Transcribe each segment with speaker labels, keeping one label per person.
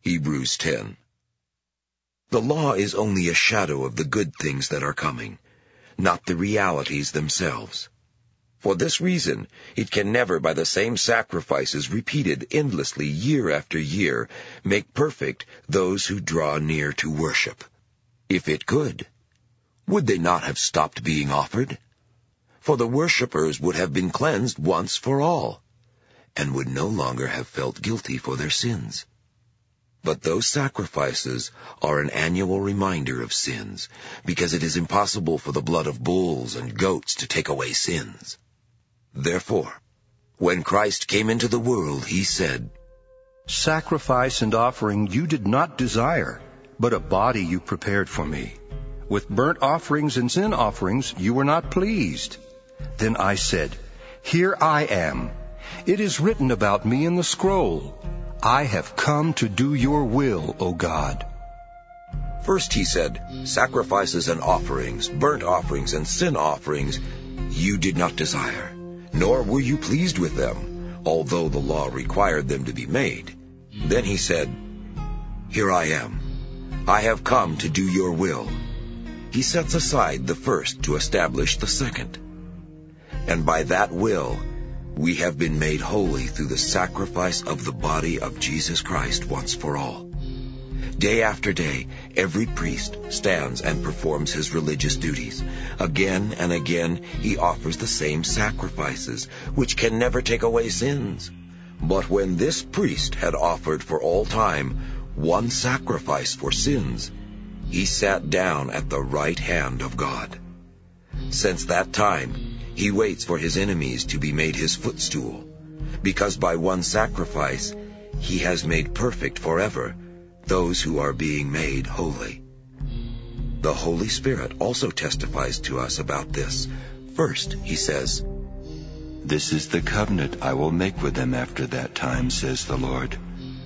Speaker 1: Hebrews 10. The law is only a shadow of the good things that are coming, not the realities themselves. For this reason, it can never, by the same sacrifices repeated endlessly year after year, make perfect those who draw near to worship. If it could, would they not have stopped being offered? For the worshippers would have been cleansed once for all, and would no longer have felt guilty for their sins. But those sacrifices are an annual reminder of sins, because it is impossible for the blood of bulls and goats to take away sins. Therefore, when Christ came into the world, he said,
Speaker 2: "Sacrifice and offering you did not desire, but a body you prepared for me. With burnt offerings and sin offerings you were not pleased. Then I said, Here I am. It is written about me in the scroll. I have come to do your will, O God."
Speaker 1: First he said, "Sacrifices and offerings, burnt offerings and sin offerings, you did not desire, nor were you pleased with them, although the law required them to be made." Then he said, "Here I am. I have come to do your will." He sets aside the first to establish the second. And by that will, we have been made holy through the sacrifice of the body of Jesus Christ once for all. Day after day, every priest stands and performs his religious duties. Again and again, he offers the same sacrifices, which can never take away sins. But when this priest had offered for all time one sacrifice for sins, he sat down at the right hand of God. Since that time, he waits for his enemies to be made his footstool, because by one sacrifice he has made perfect forever those who are being made holy. The Holy Spirit also testifies to us about this. First, he says,
Speaker 3: "This is the covenant I will make with them after that time, says the Lord.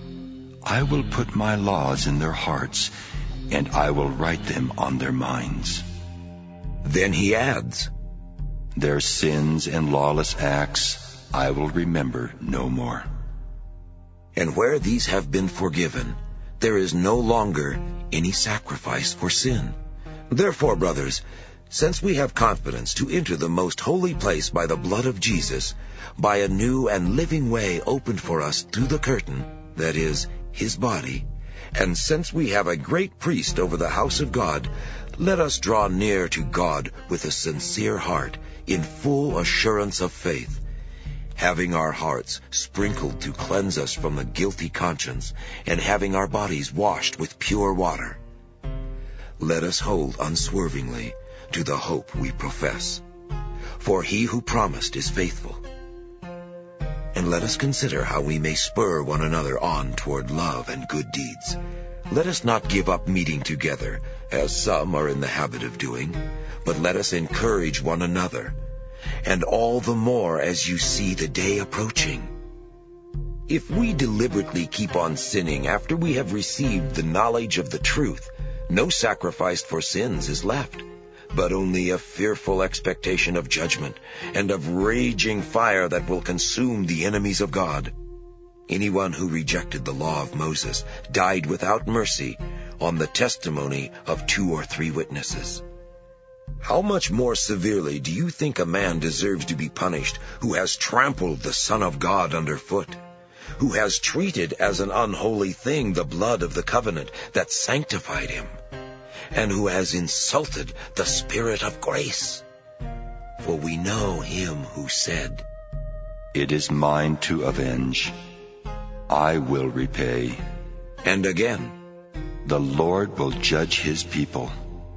Speaker 3: I will put my laws in their hearts, and I will write them on their minds."
Speaker 1: Then he adds,
Speaker 3: "Their sins and lawless acts I will remember no more."
Speaker 1: And where these have been forgiven, there is no longer any sacrifice for sin. Therefore, brothers, since we have confidence to enter the most holy place by the blood of Jesus, by a new and living way opened for us through the curtain, that is, his body, and since we have a great priest over the house of God, let us draw near to God with a sincere heart, in full assurance of faith, having our hearts sprinkled to cleanse us from a guilty conscience, and having our bodies washed with pure water. Let us hold unswervingly to the hope we profess, for he who promised is faithful. And let us consider how we may spur one another on toward love and good deeds. Let us not give up meeting together, as some are in the habit of doing, but let us encourage one another, and all the more as you see the day approaching. If we deliberately keep on sinning after we have received the knowledge of the truth, no sacrifice for sins is left, but only a fearful expectation of judgment and of raging fire that will consume the enemies of God. Anyone who rejected the law of Moses died without mercy on the testimony of 2 or 3 witnesses. How much more severely do you think a man deserves to be punished who has trampled the Son of God underfoot, who has treated as an unholy thing the blood of the covenant that sanctified him, and who has insulted the Spirit of grace? For we know him who said,
Speaker 3: "It is mine to avenge. I will repay."
Speaker 1: And again,
Speaker 3: "The Lord will judge his people."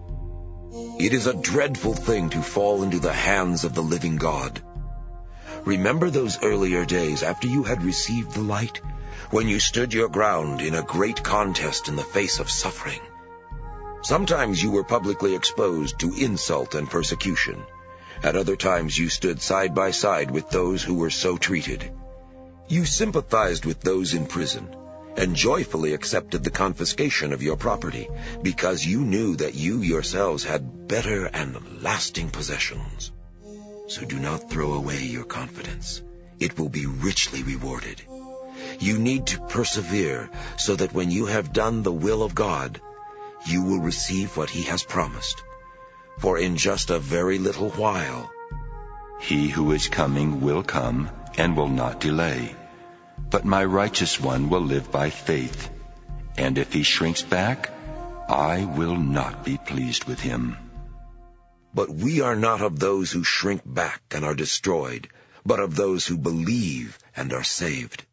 Speaker 1: It is a dreadful thing to fall into the hands of the living God. Remember those earlier days after you had received the light, when you stood your ground in a great contest in the face of suffering. Sometimes you were publicly exposed to insult and persecution. At other times you stood side by side with those who were so treated. You sympathized with those in prison, and joyfully accepted the confiscation of your property, because you knew that you yourselves had better and lasting possessions. So do not throw away your confidence. It will be richly rewarded. You need to persevere so that when you have done the will of God, you will receive what he has promised. For in just a very little while,
Speaker 3: he who is coming will come and will not delay. But my righteous one will live by faith, and if he shrinks back, I will not be pleased with him.
Speaker 1: But we are not of those who shrink back and are destroyed, but of those who believe and are saved.